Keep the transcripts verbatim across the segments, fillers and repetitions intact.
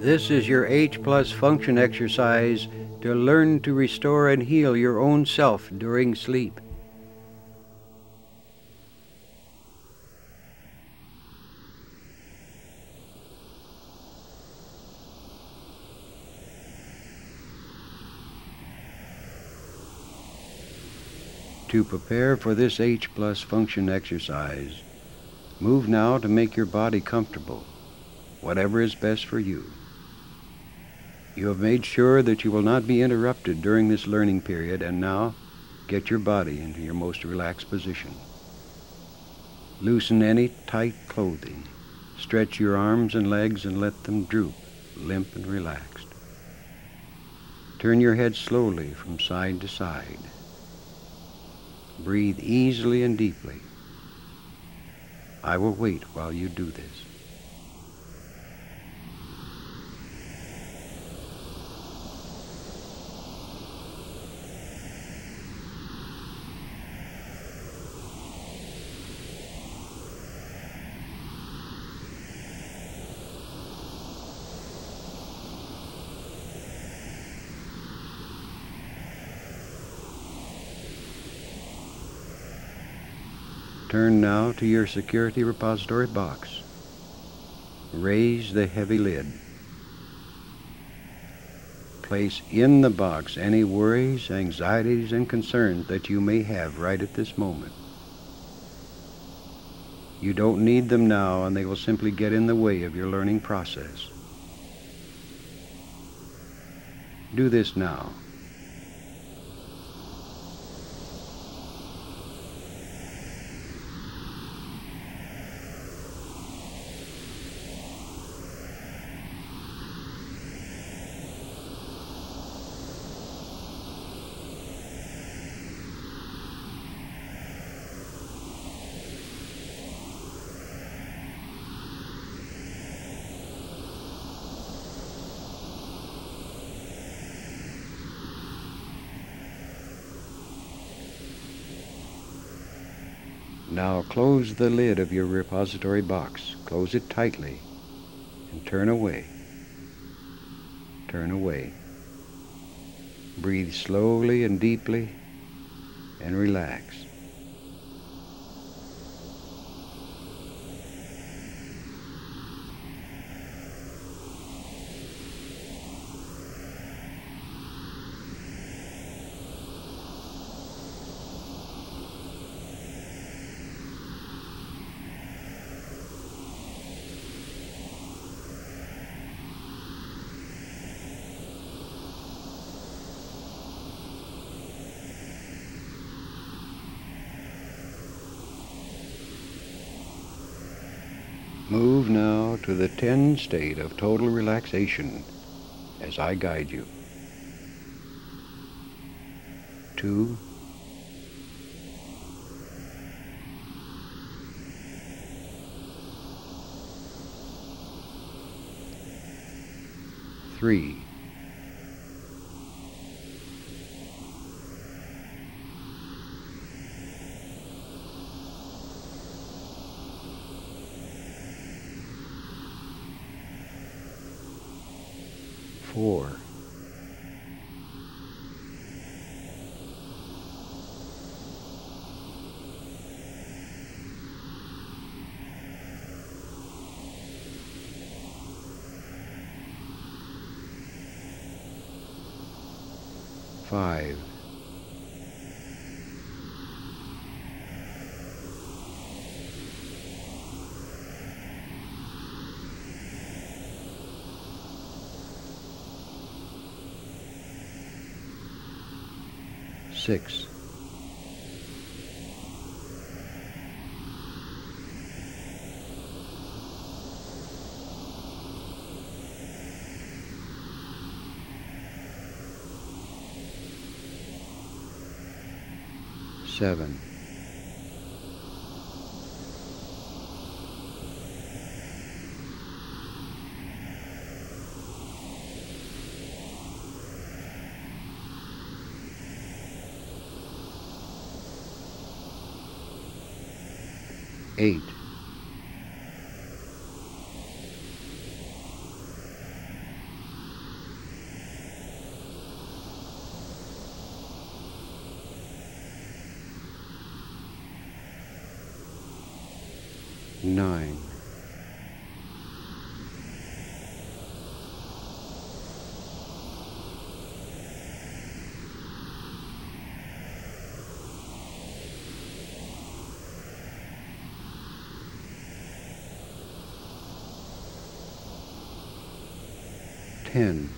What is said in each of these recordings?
This is your H plus function exercise to learn to restore and heal your own self during sleep. To prepare for this H plus function exercise, move now to make your body comfortable, whatever is best for you. You have made sure that you will not be interrupted during this learning period, and now get your body into your most relaxed position. Loosen any tight clothing. Stretch your arms and legs and let them droop, limp and relaxed. Turn your head slowly from side to side. Breathe easily and deeply. I will wait while you do this. Turn now to your security repository box. Raise the heavy lid. Place in the box any worries, anxieties, and concerns that you may have right at this moment. You don't need them now, and they will simply get in the way of your learning process. Do this now. Now close the lid of your repository box. Close it tightly and turn away. Turn away. Breathe slowly and deeply and relax. Move now to the ten state of total relaxation as I guide you. Two, three, four, five, six, seven, eight, nine, ten,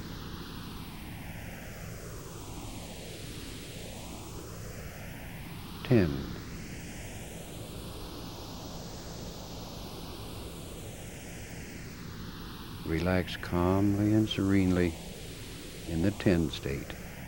ten, relax calmly and serenely in the ten state.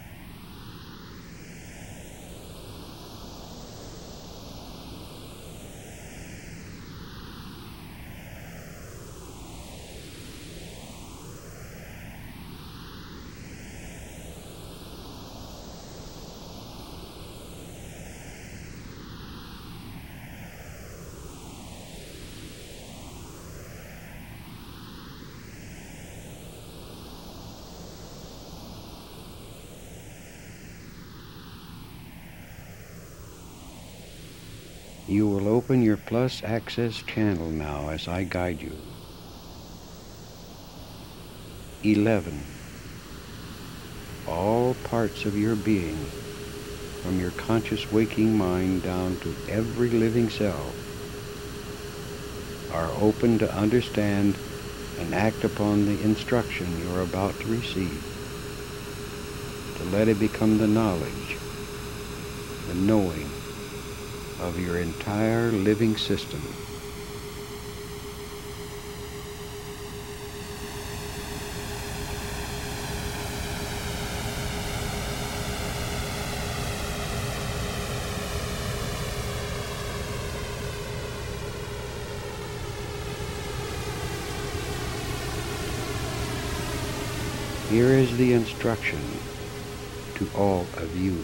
You will open your plus access channel now as I guide you. eleven. All parts of your being, from your conscious waking mind down to every living cell, are open to understand and act upon the instruction you are about to receive, to let it become the knowledge, the knowing of your entire living system. Here is the instruction to all of you.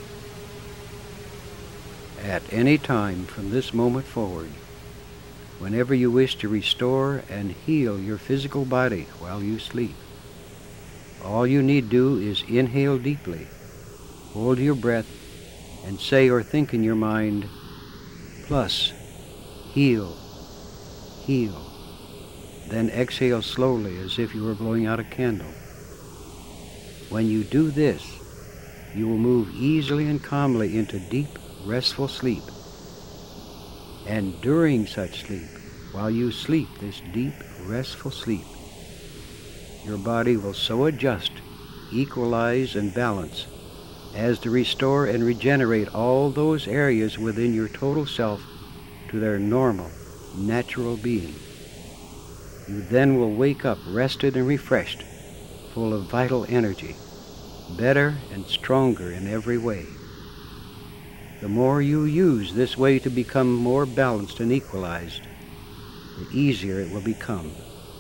At any time from this moment forward, whenever you wish to restore and heal your physical body while you sleep, all you need do is inhale deeply, hold your breath, and say or think in your mind, plus, heal, heal. Then exhale slowly as if you were blowing out a candle. When you do this, you will move easily and calmly into deep, restful sleep. And during such sleep, while you sleep this deep, restful sleep, your body will so adjust, equalize, and balance as to restore and regenerate all those areas within your total self to their normal, natural being. You then will wake up rested and refreshed, full of vital energy, better and stronger in every way. The more you use this way to become more balanced and equalized, the easier it will become.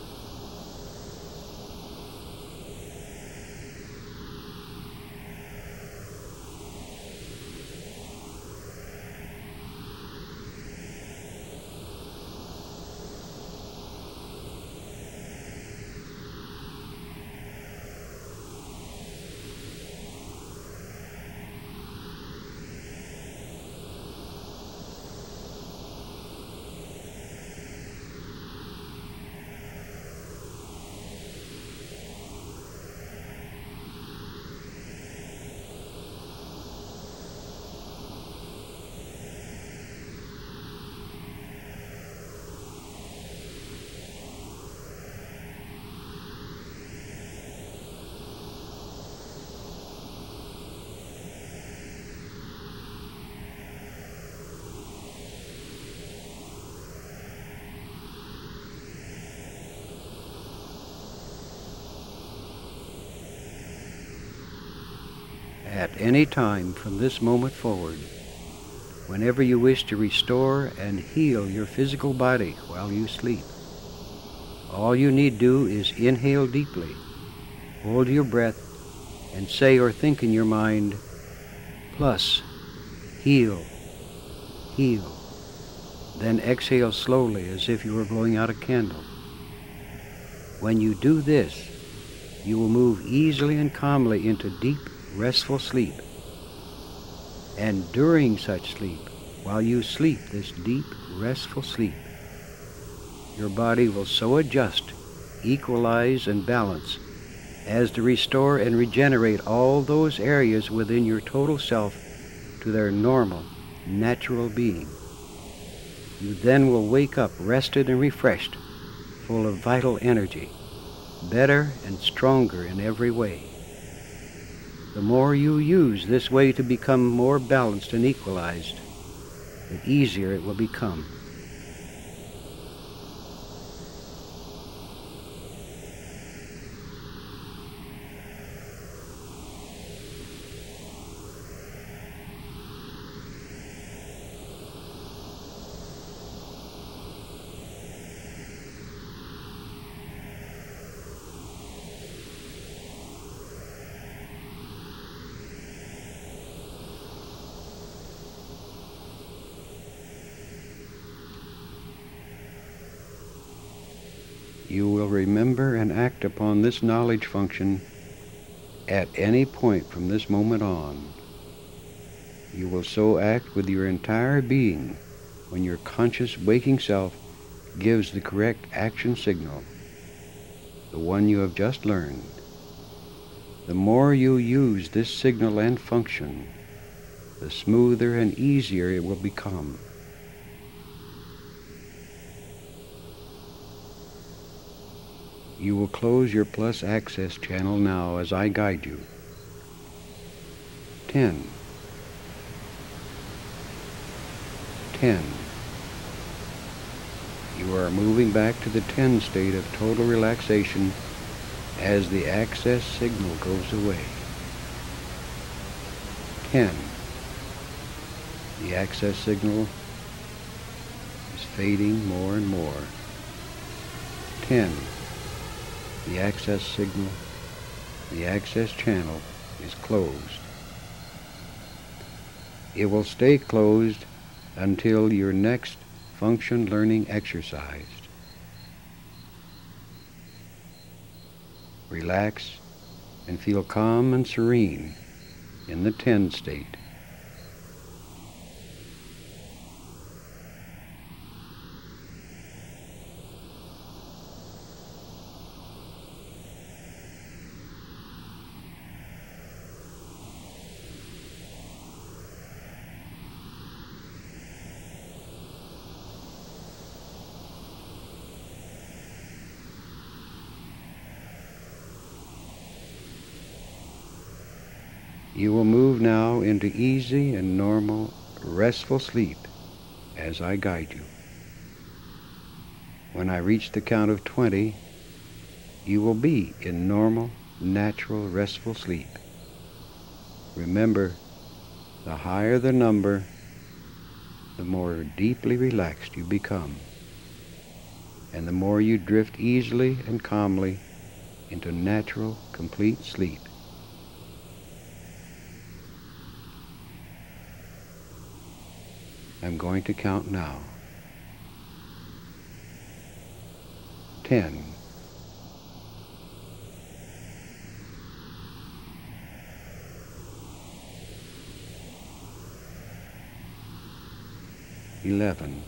At any time from this moment forward, whenever you wish to restore and heal your physical body while you sleep, all you need do is inhale deeply, hold your breath, and say or think in your mind, plus, heal, heal. Then exhale slowly as if you were blowing out a candle. When you do this, you will move easily and calmly into deep, restful sleep. And during such sleep, while you sleep this deep, restful sleep, your body will so adjust, equalize, and balance as to restore and regenerate all those areas within your total self to their normal, natural being. You then will wake up rested and refreshed, full of vital energy, better and stronger in every way. The more you use this way to become more balanced and equalized, the easier it will become. You will remember and act upon this knowledge function at any point from this moment on. You will so act with your entire being when your conscious waking self gives the correct action signal, the one you have just learned. The more you use this signal and function, the smoother and easier it will become. You will close your plus access channel now as I guide you. Ten. Ten. You are moving back to the ten state of total relaxation as the access signal goes away. Ten. The access signal is fading more and more. Ten. The access signal, the access channel is closed. It will stay closed until your next function learning exercise. Relax and feel calm and serene in the ten state. You will move now into easy and normal, restful sleep as I guide you. When I reach the count of twenty, you will be in normal, natural, restful sleep. Remember, the higher the number, the more deeply relaxed you become, and the more you drift easily and calmly into natural, complete sleep. I'm going to count now. Ten. Eleven.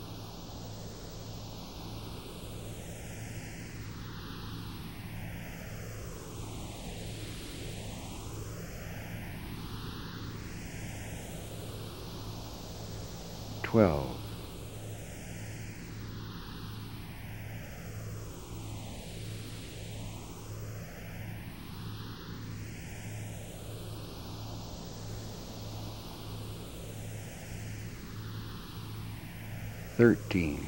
Twelve. Thirteen.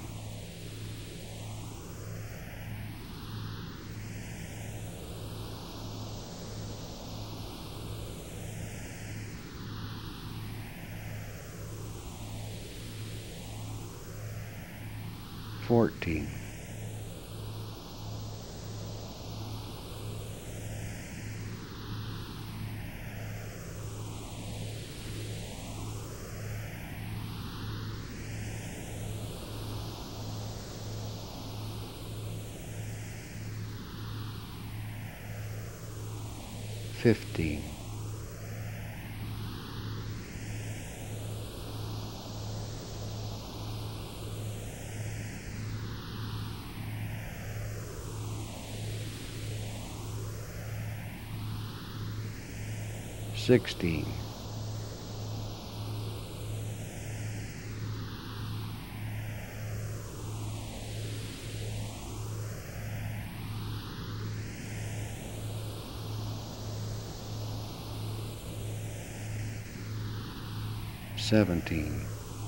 Fourteen. Fifteen. sixteen, seventeen,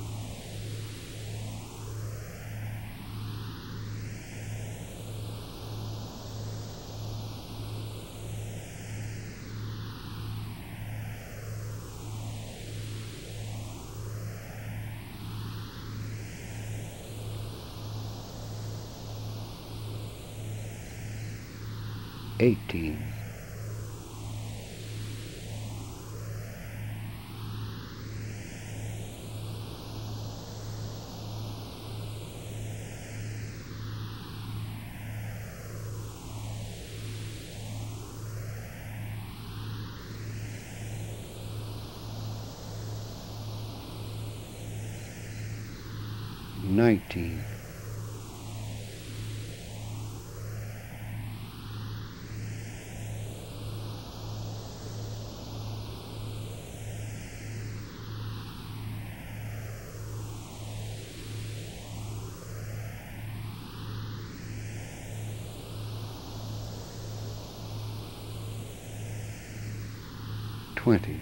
eighteen, nineteen, twenty,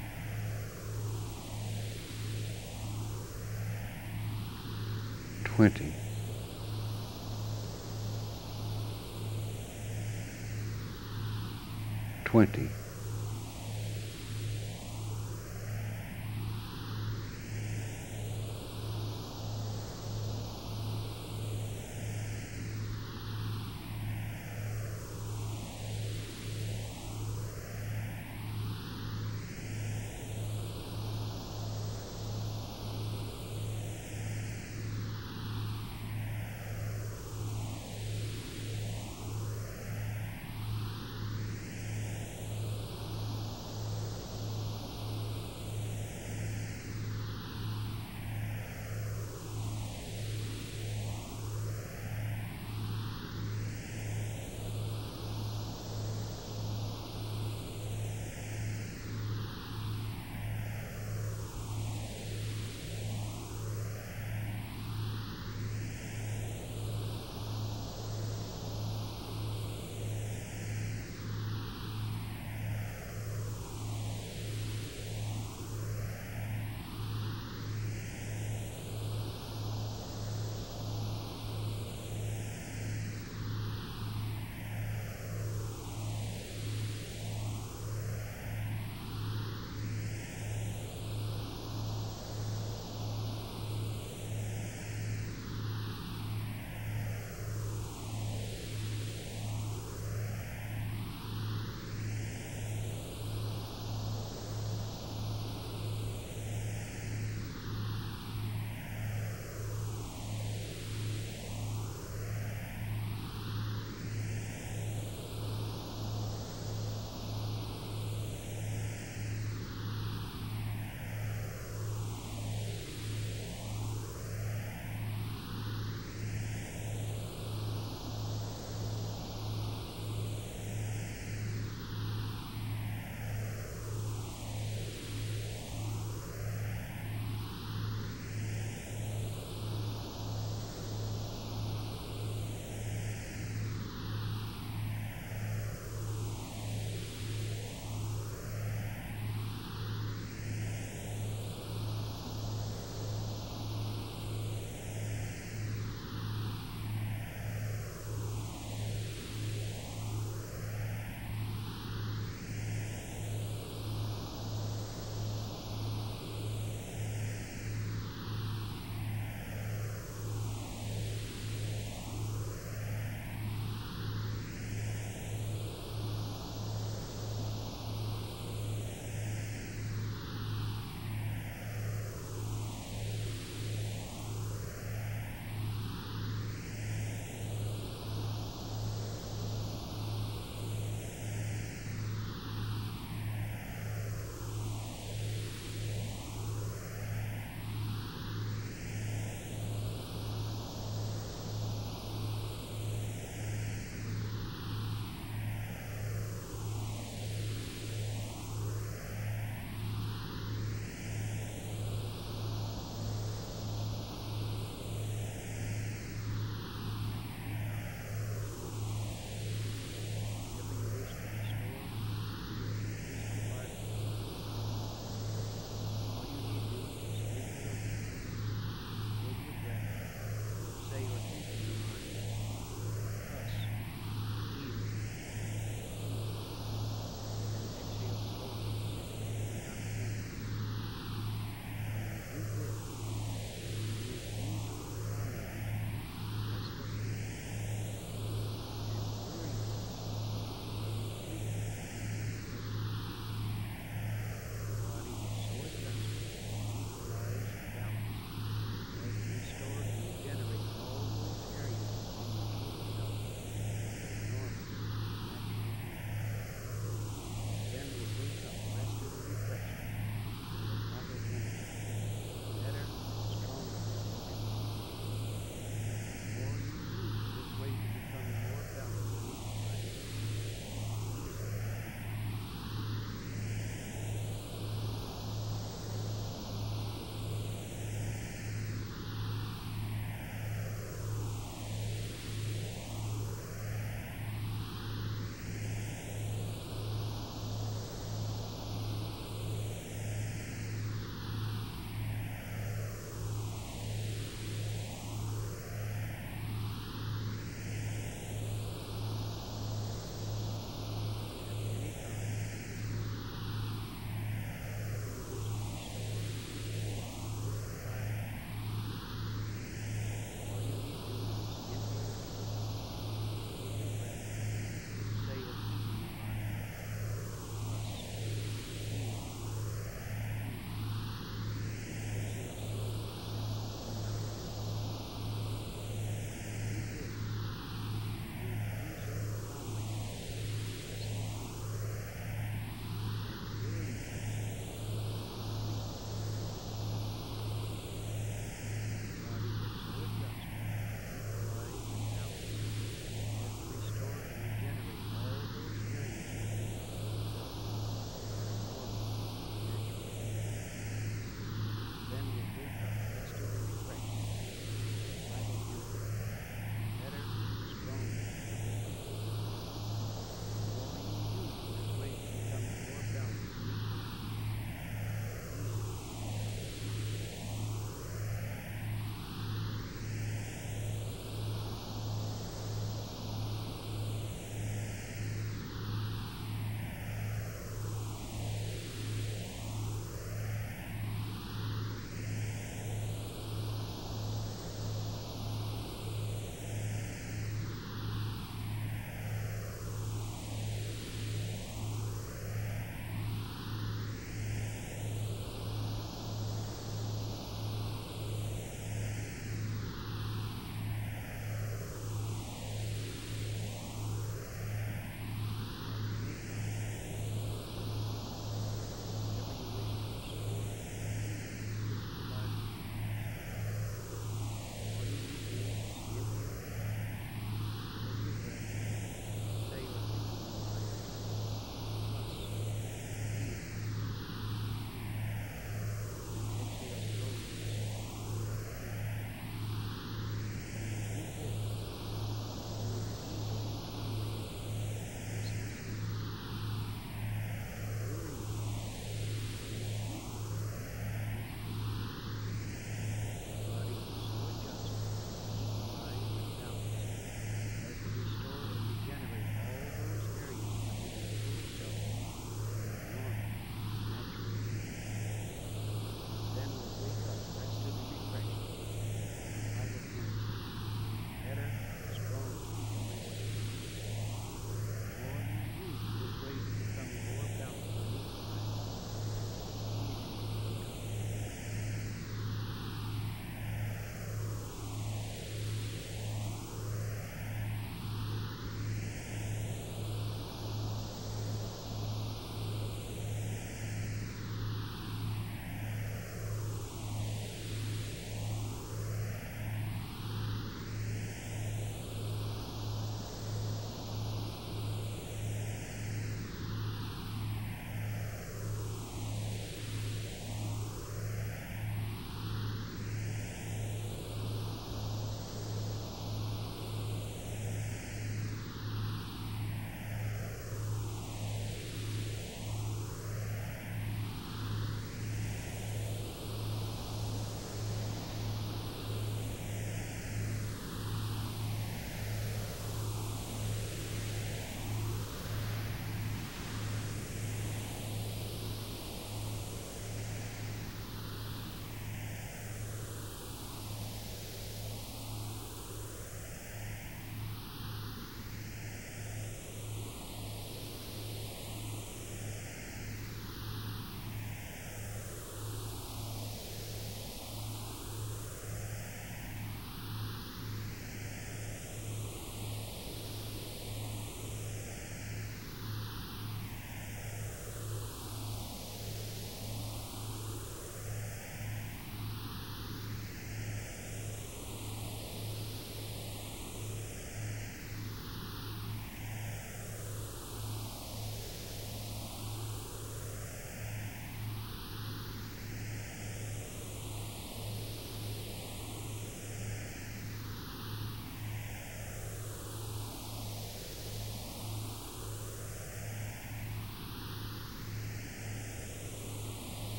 twenty, twenty.